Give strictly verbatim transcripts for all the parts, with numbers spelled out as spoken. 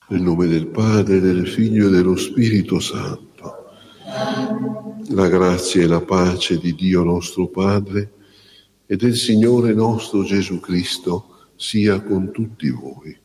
Nel nome del Padre, del Figlio e dello Spirito Santo. La grazia e la pace di Dio nostro Padre e del Signore nostro Gesù Cristo sia con tutti voi.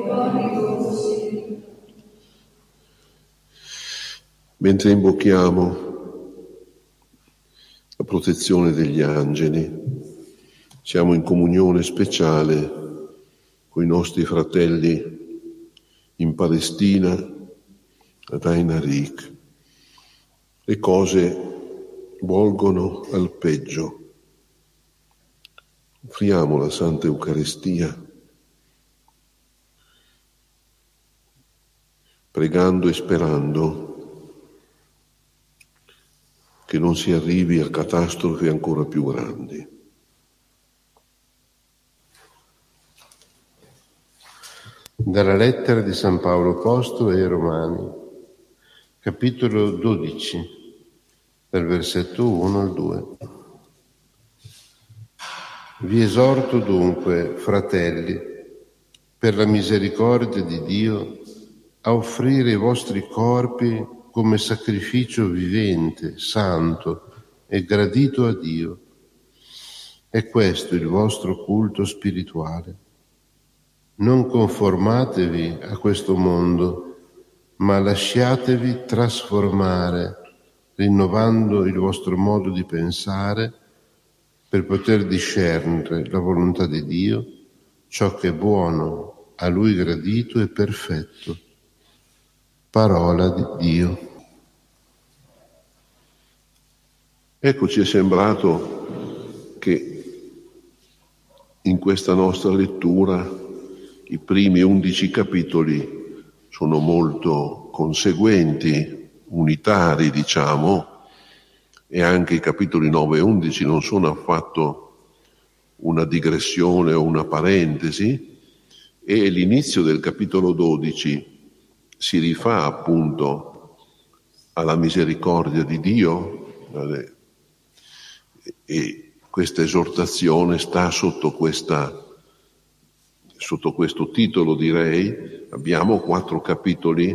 Mentre invochiamo la protezione degli angeli, siamo in comunione speciale con i nostri fratelli in Palestina, ad Ain Arik. Le cose volgono al peggio. Offriamo la Santa Eucaristia, pregando e sperando che non si arrivi a catastrofi ancora più grandi. Dalla lettera di San Paolo Apostolo ai Romani, capitolo dodici, dal versetto uno al due. Vi esorto dunque, fratelli, per la misericordia di Dio, a offrire i vostri corpi come sacrificio vivente, santo e gradito a Dio. È questo il vostro culto spirituale. Non conformatevi a questo mondo, ma lasciatevi trasformare, rinnovando il vostro modo di pensare, per poter discernere la volontà di Dio, ciò che è buono, a Lui gradito e perfetto. Parola di Dio. Ecco, ci è sembrato che in questa nostra lettura i primi undici capitoli sono molto conseguenti, unitari, diciamo, e anche i capitoli nove e undici non sono affatto una digressione o una parentesi, e l'inizio del capitolo dodici si rifà appunto alla misericordia di Dio, e questa esortazione sta sotto questa Sotto questo titolo, direi. Abbiamo quattro capitoli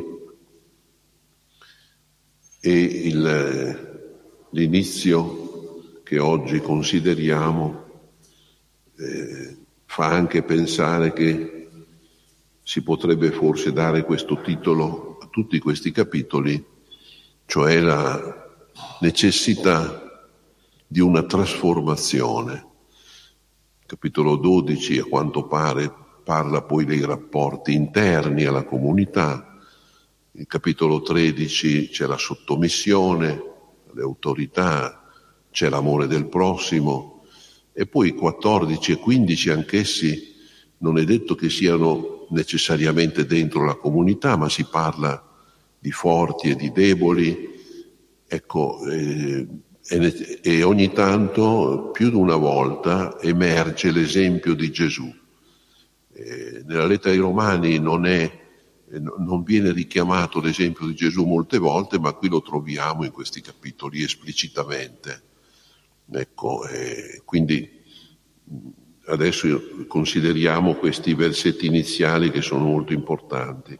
e il, l'inizio che oggi consideriamo eh, fa anche pensare che si potrebbe forse dare questo titolo a tutti questi capitoli, cioè la necessità di una trasformazione. Capitolo dodici, a quanto pare, parla poi dei rapporti interni alla comunità. Il capitolo tredici c'è la sottomissione alle autorità, c'è l'amore del prossimo, e poi quattordici e quindici anch'essi non è detto che siano necessariamente dentro la comunità, ma si parla di forti e di deboli. Ecco, eh, e, e ogni tanto, più di una volta, emerge l'esempio di Gesù. Eh, nella lettera ai Romani non, è, eh, non viene richiamato l'esempio di Gesù molte volte, ma qui lo troviamo in questi capitoli esplicitamente. Ecco, eh, quindi adesso consideriamo questi versetti iniziali che sono molto importanti.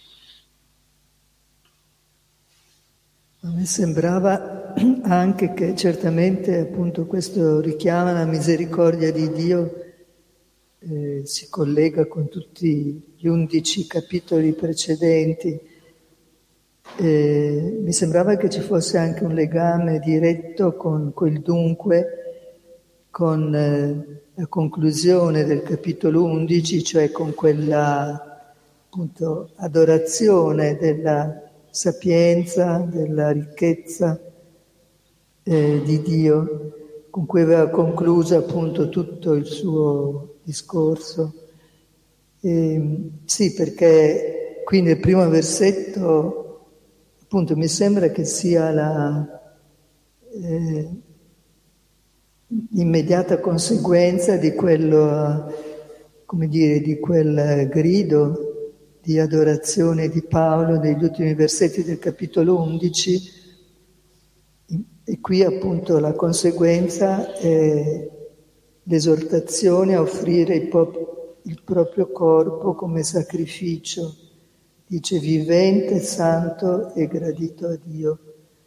A me sembrava anche che certamente appunto questo richiama la misericordia di Dio. Eh, si collega con tutti gli undici capitoli precedenti. Eh, mi sembrava che ci fosse anche un legame diretto con quel dunque, con eh, la conclusione del capitolo undici, cioè con quella appunto adorazione della sapienza, della ricchezza eh, di Dio, con cui aveva concluso appunto tutto il suo discorso. E, sì, perché qui nel primo versetto appunto mi sembra che sia la eh, immediata conseguenza di quello, come dire, di quel grido di adorazione di Paolo negli ultimi versetti del capitolo undici, e qui appunto la conseguenza è l'esortazione a offrire il, pop- il proprio corpo come sacrificio dice vivente, santo e gradito a Dio.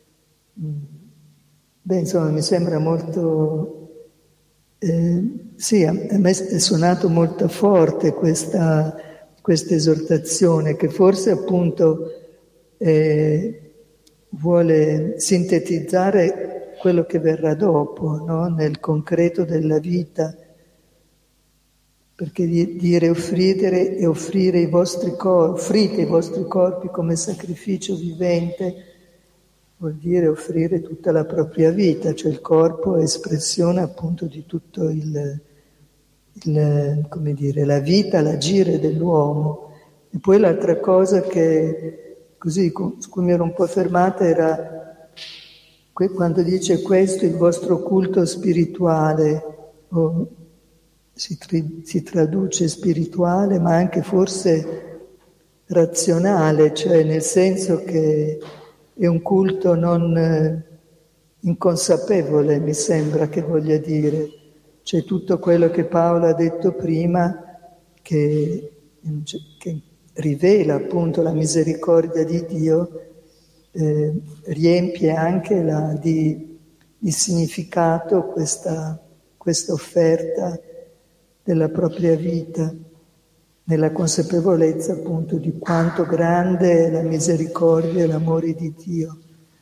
Beh, insomma, mi sembra molto... Eh, sì, a me è suonato molto forte questa, questa esortazione, che forse appunto eh, vuole sintetizzare quello che verrà dopo, no? Nel concreto della vita, perché dire offrire e offrire i vostri corpi, offrite i vostri corpi come sacrificio vivente, vuol dire offrire tutta la propria vita, cioè il corpo è espressione appunto di tutto il, il come dire, la vita, l'agire dell'uomo. E poi l'altra cosa che, così, su cui mi ero un po' fermata era quando dice questo il vostro culto spirituale, o si, tri, si traduce spirituale, ma anche forse razionale, cioè nel senso che è un culto non eh, inconsapevole, mi sembra che voglia dire. C'è tutto quello che Paolo ha detto prima, che, che rivela appunto la misericordia di Dio, eh, riempie anche la, di, di significato questa, questa offerta della propria vita, nella consapevolezza appunto di quanto grande è la misericordia e l'amore di Dio.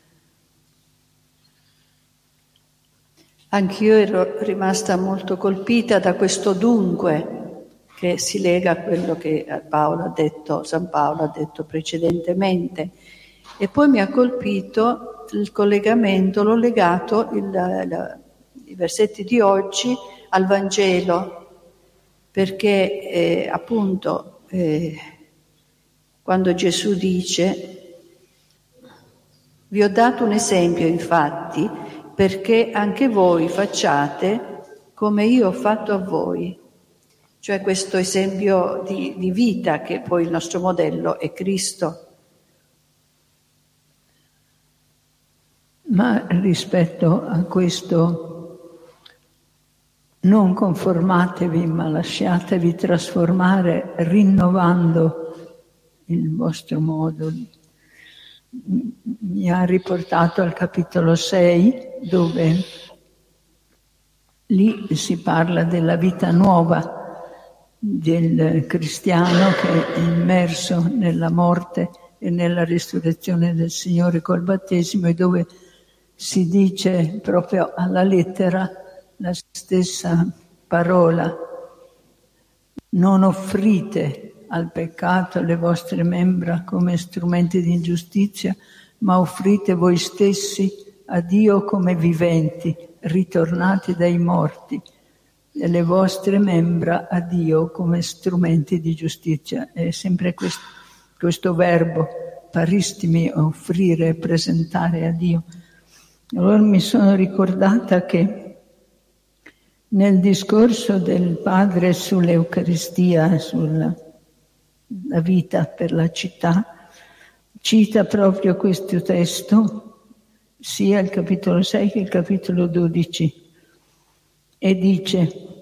Anch'io ero rimasta molto colpita da questo dunque che si lega a quello che Paolo ha detto, San Paolo ha detto precedentemente, e poi mi ha colpito il collegamento, l'ho legato il, il, i versetti di oggi al Vangelo, perché eh, appunto eh, quando Gesù dice vi ho dato un esempio infatti perché anche voi facciate come io ho fatto a voi, cioè questo esempio di, di vita che poi il nostro modello è Cristo. Ma rispetto a questo non conformatevi, ma lasciatevi trasformare rinnovando il vostro modo. Mi ha riportato al capitolo sei, dove lì si parla della vita nuova del cristiano che è immerso nella morte e nella risurrezione del Signore col battesimo, e dove si dice proprio alla lettera la stessa parola: non offrite al peccato le vostre membra come strumenti di ingiustizia, ma offrite voi stessi a Dio come viventi, ritornati dai morti, e le vostre membra a Dio come strumenti di giustizia. È sempre questo, questo verbo, paristimi, offrire, presentare a Dio. Allora mi sono ricordata che nel discorso del Padre sull'Eucaristia, sulla la vita per la città, cita proprio questo testo, sia il capitolo sei che il capitolo dodici, e dice: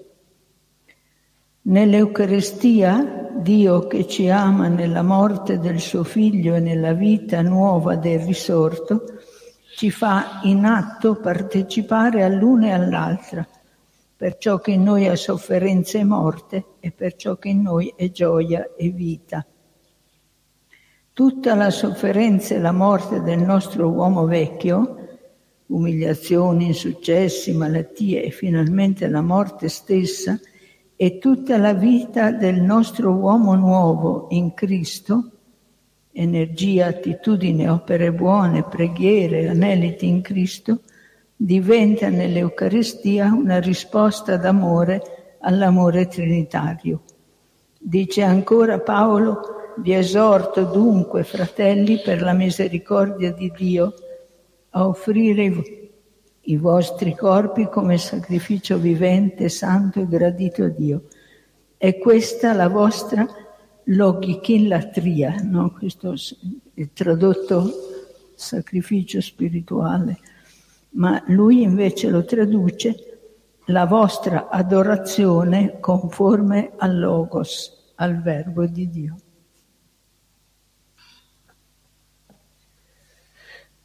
nell'Eucaristia Dio, che ci ama nella morte del suo Figlio e nella vita nuova del risorto, ci fa in atto partecipare all'una e all'altra, per ciò che in noi è sofferenza e morte e per ciò che in noi è gioia e vita. Tutta la sofferenza e la morte del nostro uomo vecchio, umiliazioni, insuccessi, malattie e finalmente la morte stessa, e tutta la vita del nostro uomo nuovo in Cristo, energia, attitudine, opere buone, preghiere, aneliti in Cristo, diventa nell'Eucaristia una risposta d'amore all'amore trinitario. Dice ancora Paolo: vi esorto dunque, fratelli, per la misericordia di Dio, a offrire i, i vostri corpi come sacrificio vivente, santo e gradito a Dio. È questa la vostra logichin-latria, no? Questo è tradotto sacrificio spirituale, ma lui invece lo traduce la vostra adorazione conforme al Logos, al Verbo di Dio.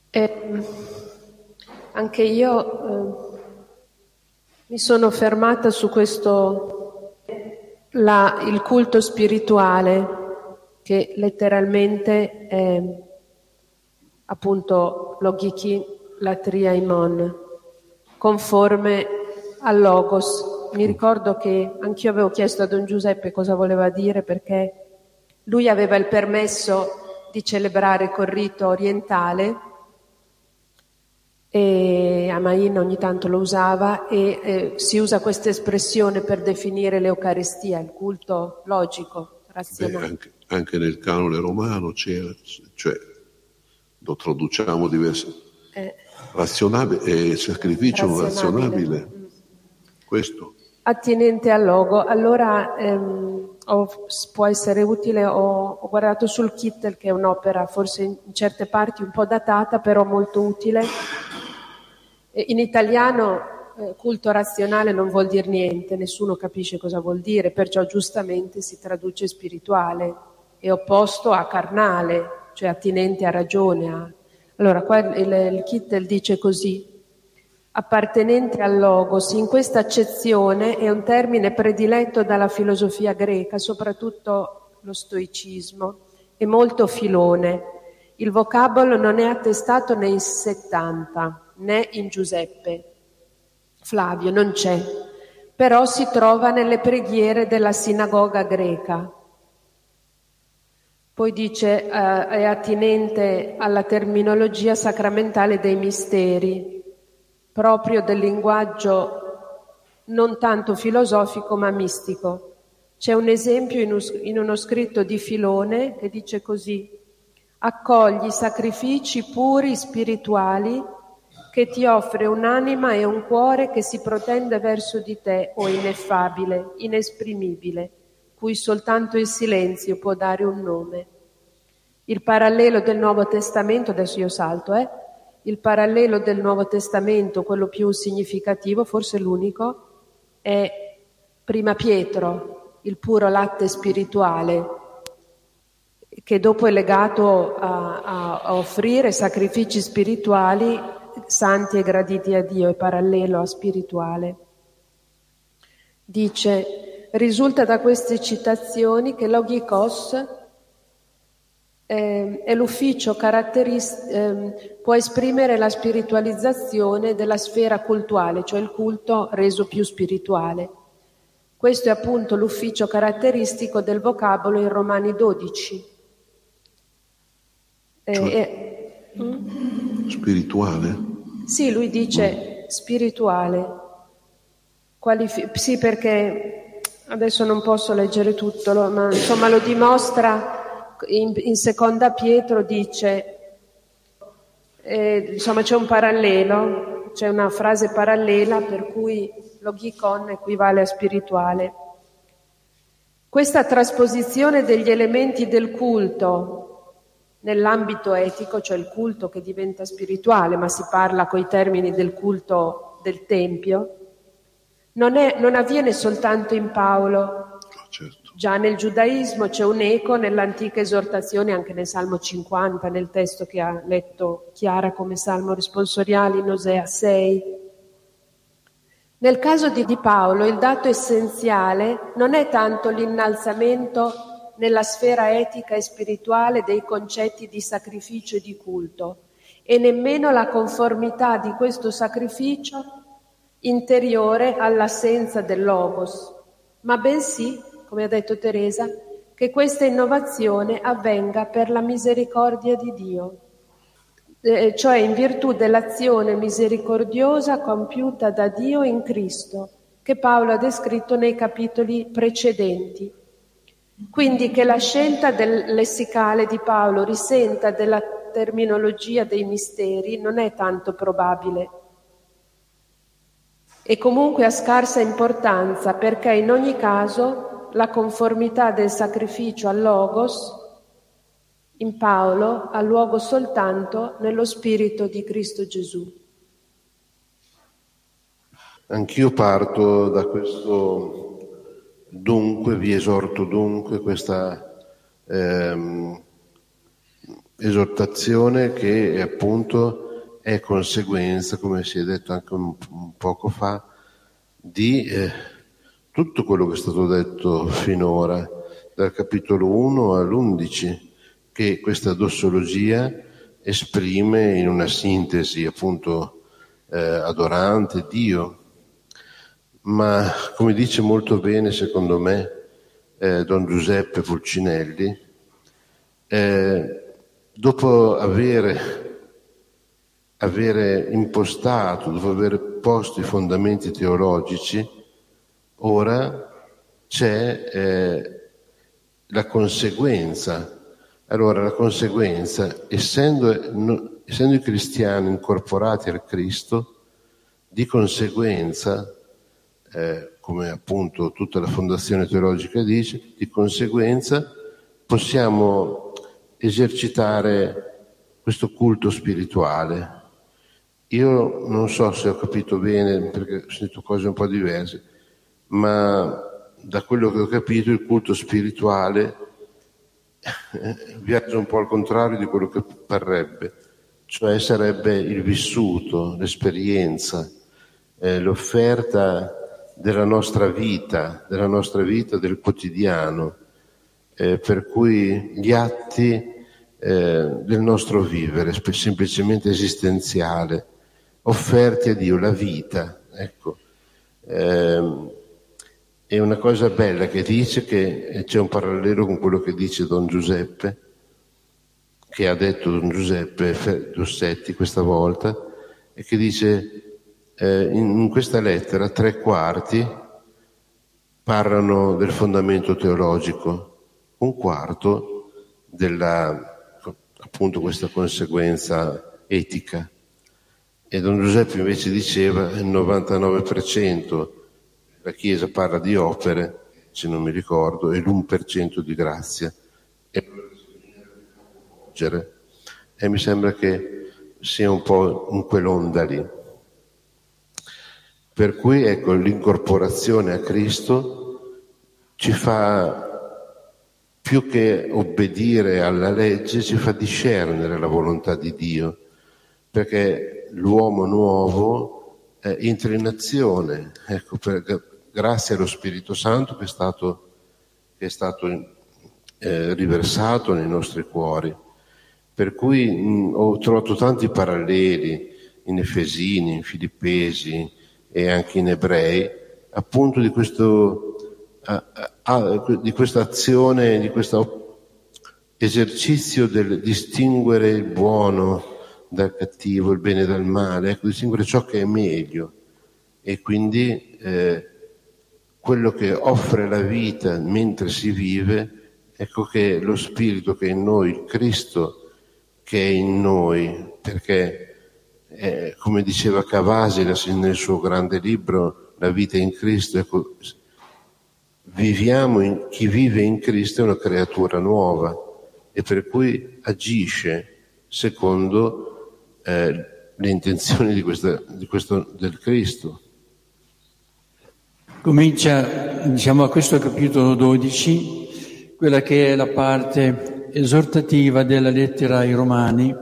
E anche io eh, mi sono fermata su questo, la, il culto spirituale, che letteralmente è appunto logiki latriaimon, conforme al logos. Mi ricordo che anch'io avevo chiesto a Don Giuseppe cosa voleva dire, perché lui aveva il permesso di celebrare col rito orientale, e Amain ogni tanto lo usava, e eh, si usa questa espressione per definire l'Eucaristia, il culto logico, razionale. Beh, anche, anche nel canone romano c'era, cioè lo traduciamo diverso, eh, razionabile e sacrificio razionabile, razionabile. Mm. Questo attinente al logo. Allora ehm, ho, può essere utile, ho, ho guardato sul Kittel, che è un'opera forse in certe parti un po' datata, però molto utile. In italiano eh, culto razionale non vuol dire niente, nessuno capisce cosa vuol dire, perciò giustamente si traduce spirituale, è opposto a carnale, cioè attinente a ragione. A... Allora qua il, il Kittel dice così: appartenente al logos, in questa accezione è un termine prediletto dalla filosofia greca, soprattutto lo stoicismo, e molto Filone. Il vocabolo non è attestato nei settanta, né in Giuseppe. Flavio non c'è, però si trova nelle preghiere della sinagoga greca. Poi dice eh, è attinente alla terminologia sacramentale dei misteri, proprio del linguaggio non tanto filosofico ma mistico. C'è un esempio in, us- in uno scritto di Filone che dice così: accogli i sacrifici puri spirituali che ti offre un'anima e un cuore che si protende verso di te, o ineffabile, inesprimibile, cui soltanto il silenzio può dare un nome. Il parallelo del Nuovo Testamento, adesso io salto, eh? Il parallelo del Nuovo Testamento, quello più significativo, forse l'unico, è Prima Pietro, il puro latte spirituale, che dopo è legato a, a, a offrire sacrifici spirituali santi e graditi a Dio, è parallelo a spirituale. Dice: risulta da queste citazioni che logikos eh, è l'ufficio caratteristico, eh, può esprimere la spiritualizzazione della sfera cultuale, cioè il culto reso più spirituale. Questo è appunto l'ufficio caratteristico del vocabolo in Romani dodici. Eh, cioè, eh, mm? Spirituale? Sì, lui dice spirituale. Qualifi- sì, perché adesso non posso leggere tutto, lo, ma insomma lo dimostra in, in Seconda Pietro, dice, eh, insomma c'è un parallelo, c'è una frase parallela per cui logikon equivale a spirituale. Questa trasposizione degli elementi del culto nell'ambito etico, cioè il culto che diventa spirituale, ma si parla coi termini del culto del Tempio, non, è, non avviene soltanto in Paolo. Certo. Già nel giudaismo c'è un eco nell'antica esortazione, anche nel Salmo cinquanta, nel testo che ha letto Chiara come Salmo responsoriale in Osea sei. Nel caso di, di Paolo il dato essenziale non è tanto l'innalzamento nella sfera etica e spirituale dei concetti di sacrificio e di culto, e nemmeno la conformità di questo sacrificio interiore all'assenza del logos, ma bensì, come ha detto Teresa, che questa innovazione avvenga per la misericordia di Dio, eh, cioè in virtù dell'azione misericordiosa compiuta da Dio in Cristo, che Paolo ha descritto nei capitoli precedenti. Quindi che la scelta del lessicale di Paolo risenta della terminologia dei misteri non è tanto probabile, e comunque ha scarsa importanza, perché in ogni caso la conformità del sacrificio al logos in Paolo ha luogo soltanto nello spirito di Cristo Gesù. Anch'io parto da questo dunque, vi esorto dunque, questa ehm, esortazione che appunto è conseguenza, come si è detto anche un, un poco fa, di eh, tutto quello che è stato detto finora, dal capitolo uno all'undici, che questa dossologia esprime in una sintesi appunto eh, adorante Dio. Ma come dice molto bene, secondo me, eh, Don Giuseppe Pulcinelli, eh, dopo avere, avere impostato, dopo aver posto i fondamenti teologici, ora c'è eh, la conseguenza. Allora la conseguenza, essendo, no, essendo i cristiani incorporati al Cristo, di conseguenza, eh, come appunto tutta la fondazione teologica dice, di conseguenza possiamo esercitare questo culto spirituale. Io non so se ho capito bene, perché ho sentito cose un po' diverse, ma da quello che ho capito il culto spirituale viaggia un po' al contrario di quello che parrebbe, cioè sarebbe il vissuto, l'esperienza, eh, l'offerta della nostra vita, della nostra vita del quotidiano, eh, per cui gli atti eh, del nostro vivere, semplicemente esistenziale, offerti a Dio, la vita, ecco. Eh, è una cosa bella che dice, che c'è un parallelo con quello che dice Don Giuseppe, che ha detto Don Giuseppe Dossetti questa volta, e che dice eh, in questa lettera tre quarti parlano del fondamento teologico, un quarto della, appunto, questa conseguenza etica. E Don Giuseppe invece diceva il novantanove per cento la Chiesa parla di opere, se non mi ricordo, e l'uno per cento di grazia. E, e mi sembra che sia un po' in quell'onda lì. Per cui ecco, l'incorporazione a Cristo ci fa, più che obbedire alla legge, ci fa discernere la volontà di Dio, perché l'uomo nuovo eh, entra in azione, ecco, per, grazie allo Spirito Santo che è stato, che è stato eh, riversato nei nostri cuori. Per cui mh, ho trovato tanti paralleli in Efesini, in Filippesi e anche in Ebrei, appunto di questo a, a, di questa azione, di questo esercizio del distinguere il buono dal cattivo, il bene dal male, ecco, distinguere ciò che è meglio. E quindi eh, quello che offre la vita mentre si vive, ecco che lo Spirito che è in noi, il Cristo che è in noi, perché eh, come diceva Cavasi nel suo grande libro La vita in Cristo, ecco, viviamo in, chi vive in Cristo è una creatura nuova e per cui agisce secondo eh, le intenzioni di, questa, di questo, del Cristo. Comincia, diciamo, a questo capitolo dodici, quella che è la parte esortativa della lettera ai Romani,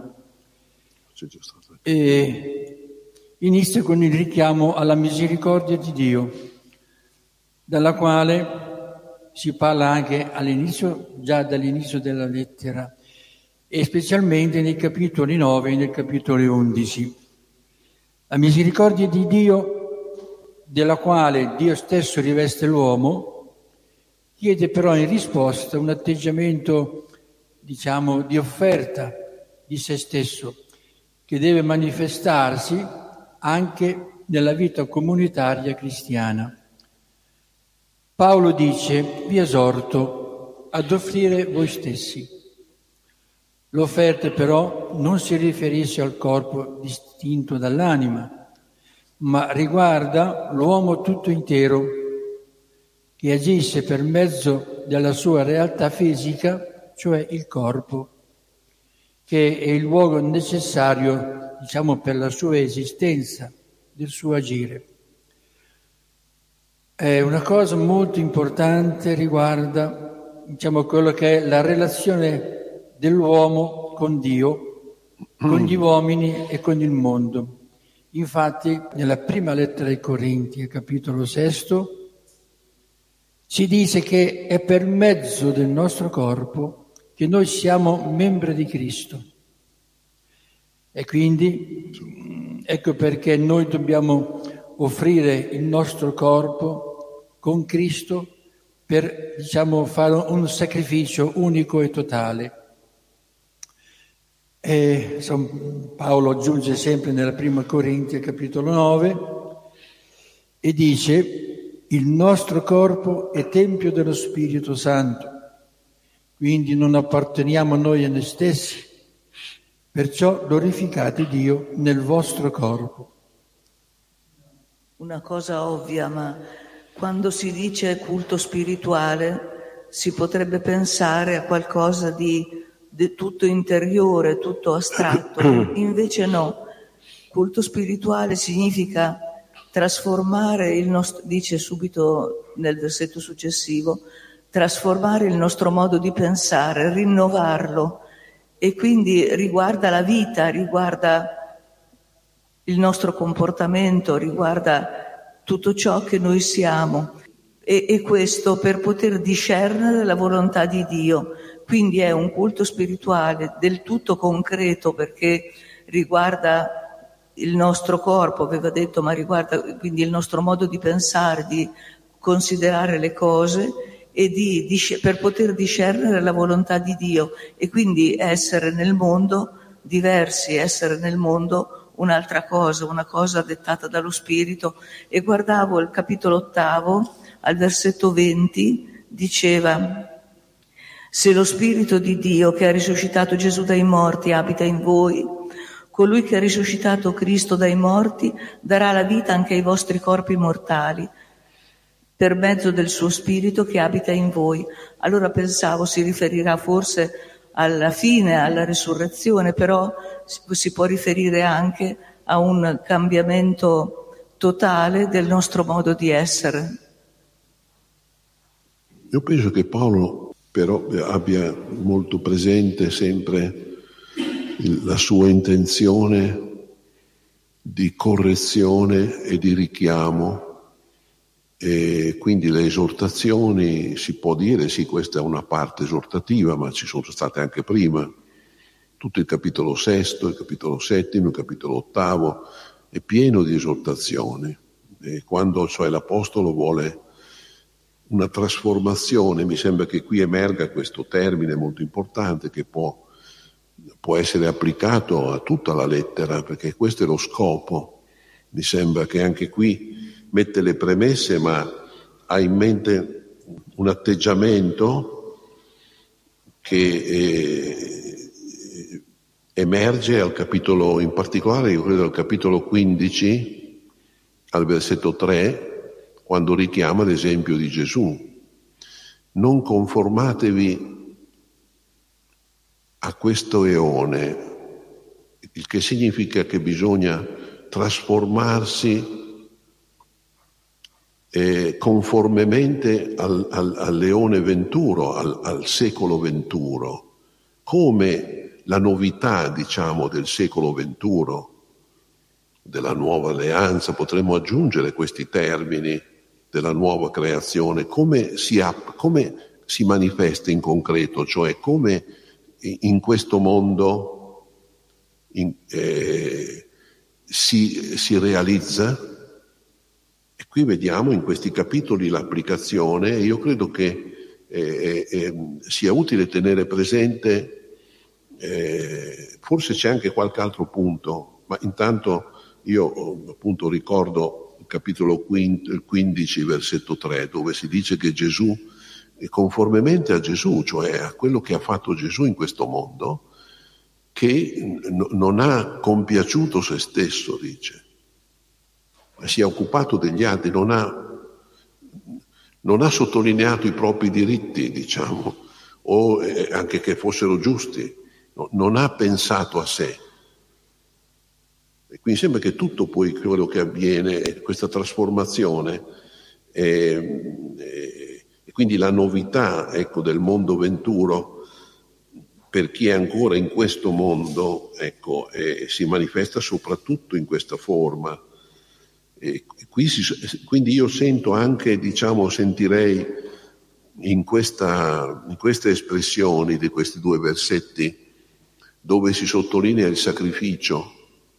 e inizia con il richiamo alla misericordia di Dio, dalla quale si parla anche all'inizio, già dall'inizio della lettera, e specialmente nei capitoli nove e nel capitolo undici. La misericordia di Dio, della quale Dio stesso riveste l'uomo, chiede però in risposta un atteggiamento, diciamo, di offerta di se stesso, che deve manifestarsi anche nella vita comunitaria cristiana. Paolo dice: vi esorto ad offrire voi stessi. L'offerta però non si riferisce al corpo distinto dall'anima, ma riguarda l'uomo tutto intero, che agisce per mezzo della sua realtà fisica, cioè il corpo, che è il luogo necessario, diciamo, per la sua esistenza, del suo agire. È una cosa molto importante, riguarda, diciamo, quello che è la relazione dell'uomo con Dio, con gli uomini e con il mondo. Infatti, nella prima lettera ai Corinti, capitolo sesto, si dice che è per mezzo del nostro corpo che noi siamo membri di Cristo. E quindi ecco perché noi dobbiamo offrire il nostro corpo con Cristo per, diciamo, fare un sacrificio unico e totale. E San Paolo aggiunge sempre nella prima Corinti, capitolo nove, e dice: il nostro corpo è tempio dello Spirito Santo, quindi non apparteniamo a noi e a noi stessi, perciò glorificate Dio nel vostro corpo. Una cosa ovvia, ma quando si dice culto spirituale si potrebbe pensare a qualcosa di, di tutto interiore, tutto astratto. Invece no, culto spirituale significa trasformare il nostro, dice subito nel versetto successivo, trasformare il nostro modo di pensare, rinnovarlo, e quindi riguarda la vita, riguarda il nostro comportamento, riguarda tutto ciò che noi siamo, e, e questo per poter discernere la volontà di Dio. Quindi è un culto spirituale del tutto concreto, perché riguarda il nostro corpo, aveva detto, ma riguarda quindi il nostro modo di pensare, di considerare le cose, e di, di, per poter discernere la volontà di Dio, e quindi essere nel mondo diversi, essere nel mondo un'altra cosa, una cosa dettata dallo Spirito. E guardavo il capitolo ottavo, al versetto venti, diceva: se lo Spirito di Dio che ha risuscitato Gesù dai morti abita in voi, colui che ha risuscitato Cristo dai morti darà la vita anche ai vostri corpi mortali, per mezzo del suo Spirito che abita in voi. Allora pensavo si riferirà forse alla fine, alla risurrezione, però si può riferire anche a un cambiamento totale del nostro modo di essere. Io penso che Paolo però abbia molto presente sempre la sua intenzione di correzione e di richiamo, e quindi le esortazioni, si può dire, sì, questa è una parte esortativa, ma ci sono state anche prima. Tutto il capitolo sesto, il capitolo settimo, il capitolo ottavo è pieno di esortazioni. E quando cioè l'Apostolo vuole una trasformazione, mi sembra che qui emerga questo termine molto importante che può, può essere applicato a tutta la lettera, perché questo è lo scopo. Mi sembra che anche qui mette le premesse, ma ha in mente un atteggiamento che eh, emerge al capitolo, in particolare io credo al capitolo quindici, al versetto tre, quando richiama l'esempio di Gesù. Non conformatevi a questo eone, il che significa che bisogna trasformarsi Eh, conformemente al, al, al leone venturo, al, al secolo venturo, come la novità, diciamo, del secolo venturo, della nuova alleanza, potremmo aggiungere questi termini, della nuova creazione, come si, app- come si manifesta in concreto, cioè come in questo mondo in, eh, si, si realizza. E qui vediamo in questi capitoli l'applicazione, e io credo che eh, eh, sia utile tenere presente, eh, forse c'è anche qualche altro punto, ma intanto io appunto ricordo il capitolo quindici, versetto tre, dove si dice che Gesù, conformemente a Gesù, cioè a quello che ha fatto Gesù in questo mondo, che n- non ha compiaciuto se stesso, dice. Si è occupato degli altri, non ha, non ha sottolineato i propri diritti, diciamo, o eh, anche che fossero giusti, no, non ha pensato a sé. E quindi sembra che tutto poi quello che avviene, questa trasformazione, eh, eh, e quindi la novità, ecco, del mondo venturo per chi è ancora in questo mondo, ecco, eh, si manifesta soprattutto in questa forma. E qui si, quindi io sento anche, diciamo, sentirei in, questa, in queste espressioni di questi due versetti, dove si sottolinea il sacrificio,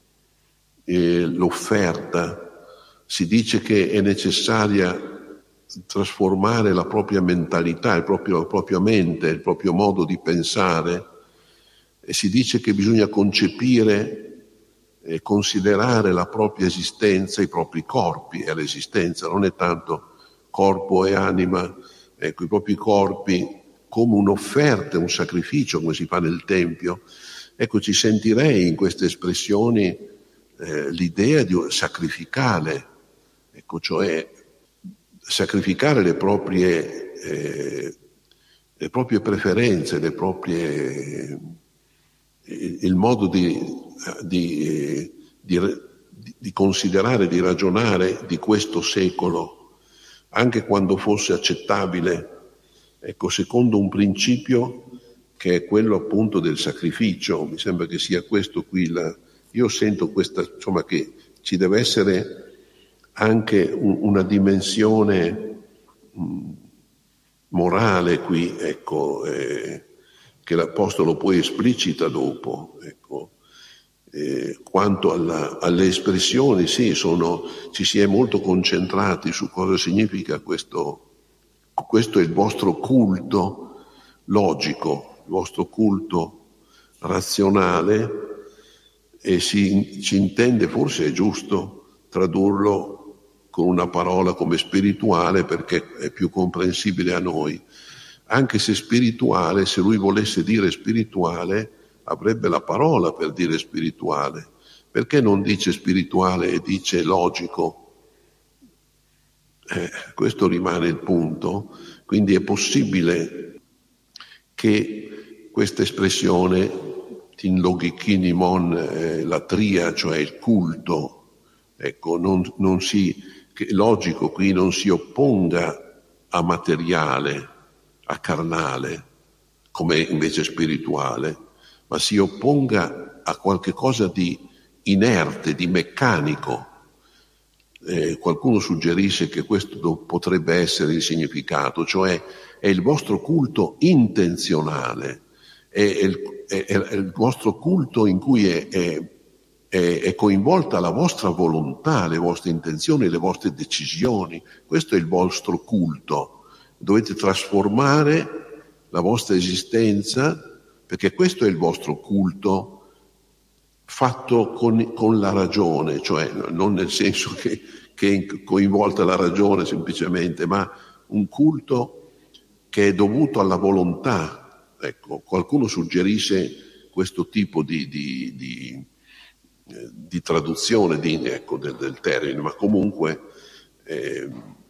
eh, l'offerta, si dice che è necessaria trasformare la propria mentalità, il proprio, la propria mente, il proprio modo di pensare, e si dice che bisogna concepire e considerare la propria esistenza, i propri corpi e l'esistenza, non è tanto corpo e anima, ecco, i propri corpi come un'offerta, un sacrificio, come si fa nel Tempio. Ecco, ci sentirei in queste espressioni eh, l'idea di sacrificare, ecco, cioè sacrificare le proprie, eh, le proprie preferenze, le proprie, eh, il modo di, di, di, di considerare, di ragionare di questo secolo, anche quando fosse accettabile, ecco, secondo un principio che è quello appunto del sacrificio. Mi sembra che sia questo qui, la, io sento questa, insomma, che ci deve essere anche un, una dimensione mh, morale qui, ecco, eh, che l'Apostolo poi esplicita dopo, ecco. Eh, quanto alla, alle espressioni, sì, sono, ci si è molto concentrati su cosa significa questo, questo è il vostro culto logico, il vostro culto razionale, e si, si intende, forse è giusto tradurlo con una parola come spirituale, perché è più comprensibile a noi, anche se spirituale, se lui volesse dire spirituale, avrebbe la parola per dire spirituale. Perché non dice spirituale e dice logico? Eh, questo rimane il punto. Quindi è possibile che questa espressione tin logikkinimon, eh, la tria, cioè il culto, ecco, non, non si, che logico qui non si opponga a materiale, a carnale, come invece spirituale, ma si opponga a qualche cosa di inerte, di meccanico. Eh, qualcuno suggerisce che questo potrebbe essere il significato, cioè è il vostro culto intenzionale, è il, è, è il vostro culto in cui è, è, è, è coinvolta la vostra volontà, le vostre intenzioni, le vostre decisioni. Questo è il vostro culto. Dovete trasformare la vostra esistenza, perché questo è il vostro culto fatto con, con la ragione, cioè non nel senso che, che è coinvolta la ragione semplicemente, ma un culto che è dovuto alla volontà. Ecco, qualcuno suggerisce questo tipo di, di, di, di traduzione di, ecco, del, del termine, ma comunque eh,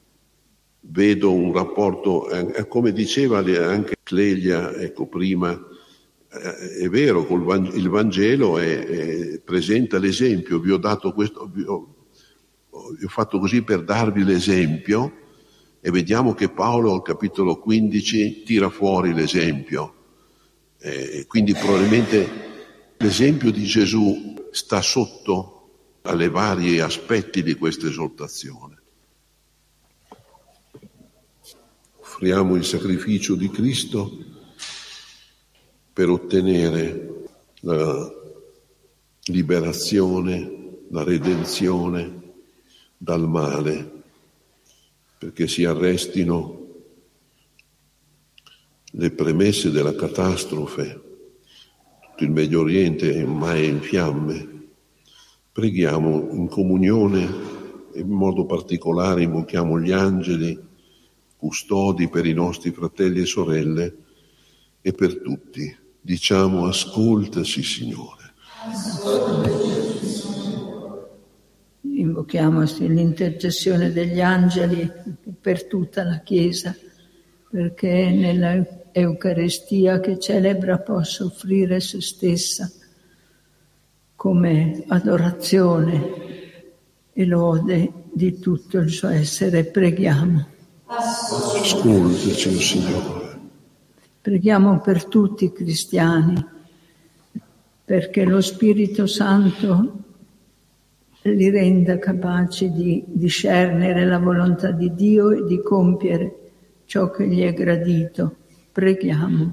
vedo un rapporto, eh, come diceva anche Clelia, ecco, prima, è vero, col Vangelo, il Vangelo è, è, presenta l'esempio. Vi ho dato questo, vi ho, vi ho fatto così per darvi l'esempio, e vediamo che Paolo al capitolo quindici tira fuori l'esempio. Eh, quindi probabilmente l'esempio di Gesù sta sotto alle vari aspetti di questa esortazione. Offriamo il sacrificio di Cristo per ottenere la liberazione, la redenzione dal male, perché si arrestino le premesse della catastrofe. Tutto il Medio Oriente è ormai in fiamme. Preghiamo in comunione, in modo particolare invochiamo gli angeli, custodi per i nostri fratelli e sorelle e per tutti. Diciamo: ascoltaci, Signore. Invochiamo l'intercessione degli angeli per tutta la Chiesa, perché nella Eucaristia che celebra possa offrire se stessa come adorazione e lode di tutto il suo essere. Preghiamo. Ascoltaci, Signore. Preghiamo per tutti i cristiani, perché lo Spirito Santo li renda capaci di discernere la volontà di Dio e di compiere ciò che gli è gradito. Preghiamo.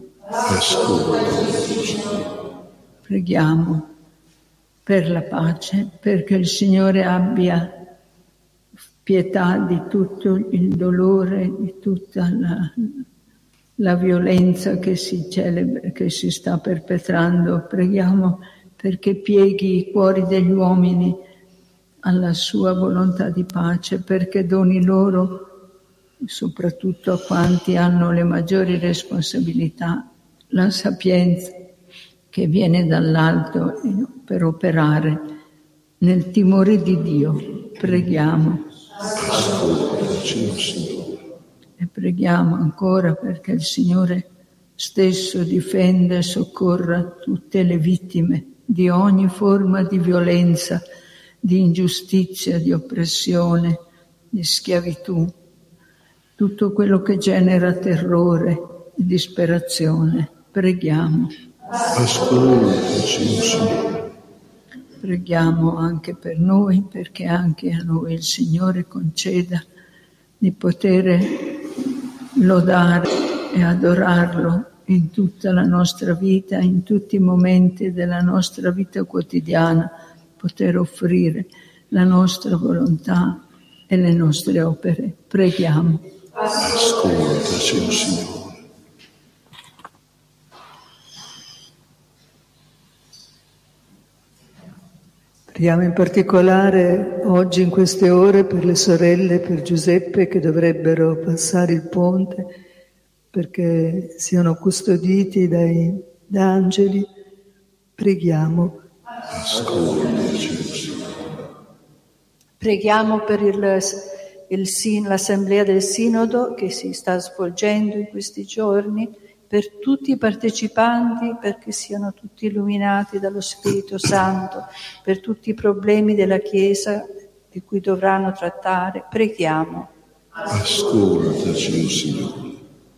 Preghiamo per la pace, perché il Signore abbia pietà di tutto il dolore, di tutta la, la violenza che si celebra, che si sta perpetrando. Preghiamo perché pieghi i cuori degli uomini alla sua volontà di pace, perché doni loro, soprattutto a quanti hanno le maggiori responsabilità, la sapienza che viene dall'alto per operare nel timore di Dio. Preghiamo. E preghiamo ancora perché il Signore stesso difenda e soccorra tutte le vittime di ogni forma di violenza, di ingiustizia, di oppressione, di schiavitù, tutto quello che genera terrore e disperazione. Preghiamo. Ascoltaci, Signore. Preghiamo anche per noi, perché anche a noi il Signore conceda di poter lodare e adorarlo in tutta la nostra vita, in tutti i momenti della nostra vita quotidiana, poter offrire la nostra volontà e le nostre opere. Preghiamo. Ascoltaci, Signore. Preghiamo in particolare oggi in queste ore per le sorelle, per Giuseppe che dovrebbero passare il ponte, perché siano custoditi dai da angeli. Preghiamo. Preghiamo per il, il sin, l'assemblea del Sinodo che si sta svolgendo in questi giorni, per tutti i partecipanti, perché siano tutti illuminati dallo Spirito Santo, per tutti i problemi della Chiesa di cui dovranno trattare. Preghiamo. Ascoltaci, Signore.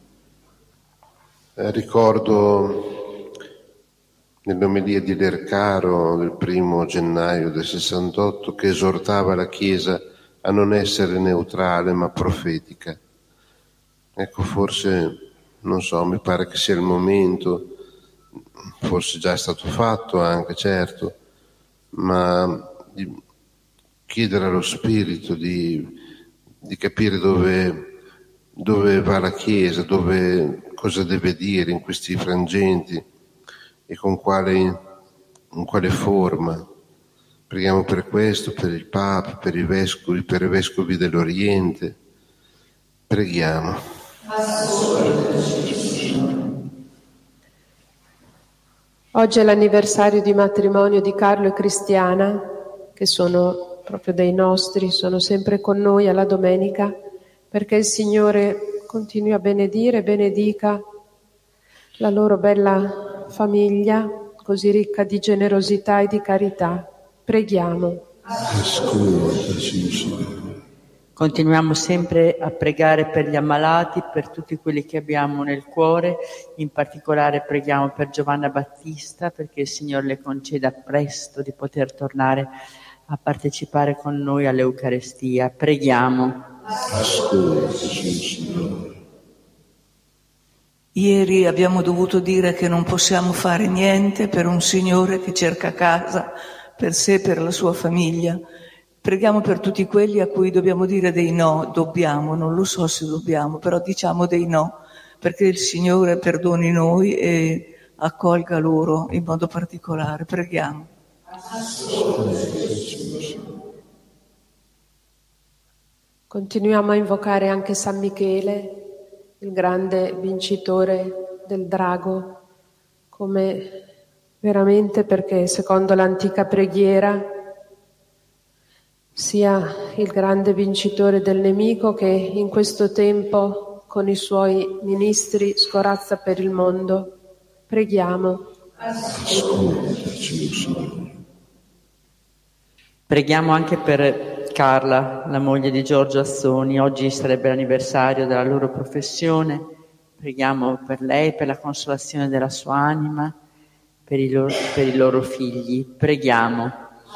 Eh, ricordo nell'omelia di Lercaro del primo gennaio del sessantotto che esortava la Chiesa a non essere neutrale ma profetica. Ecco, forse... non so, mi pare che sia il momento, forse già è stato fatto anche, certo, ma di chiedere allo Spirito di, di capire dove, dove va la Chiesa, dove, cosa deve dire in questi frangenti e con quale, in quale forma. Preghiamo per questo, per il Papa, per i vescovi, per i vescovi dell'Oriente. Preghiamo. Oggi è l'anniversario di matrimonio di Carlo e Cristiana, che sono proprio dei nostri, sono sempre con noi alla domenica, perché il Signore continui a benedire e benedica la loro bella famiglia, così ricca di generosità e di carità. Preghiamo. Ascoltaci, Signore. Continuiamo sempre a pregare per gli ammalati, per tutti quelli che abbiamo nel cuore, in particolare preghiamo per Giovanna Battista perché il Signore le conceda presto di poter tornare a partecipare con noi all'Eucarestia. Preghiamo. Ascoltaci, Signore. Ieri abbiamo dovuto dire che non possiamo fare niente per un signore che cerca casa per sé e per la sua famiglia. Preghiamo per tutti quelli a cui dobbiamo dire dei no, dobbiamo, non lo so se dobbiamo, però diciamo dei no, perché il Signore perdoni noi e accolga loro in modo particolare. Preghiamo. Continuiamo a invocare anche San Michele, il grande vincitore del drago, come veramente perché secondo l'antica preghiera sia il grande vincitore del nemico che in questo tempo con i suoi ministri scorazza per il mondo. Preghiamo. Ascoltaci, Signore. Preghiamo anche per Carla, la moglie di Giorgio Azzoni. Oggi sarebbe l'anniversario della loro professione Preghiamo per lei, per la consolazione della sua anima, per i loro, per i loro figli. Preghiamo.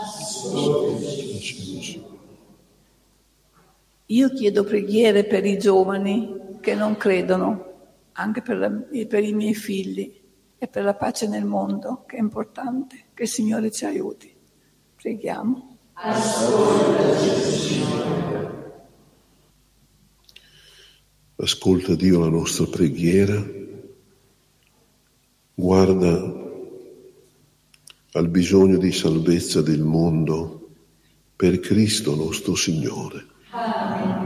Io chiedo preghiere per i giovani che non credono, anche per, la, per i miei figli e per la pace nel mondo, che è importante. Che il Signore ci aiuti. Preghiamo. Ascolta Dio la nostra preghiera, guarda al bisogno di salvezza del mondo per Cristo nostro Signore. Amen.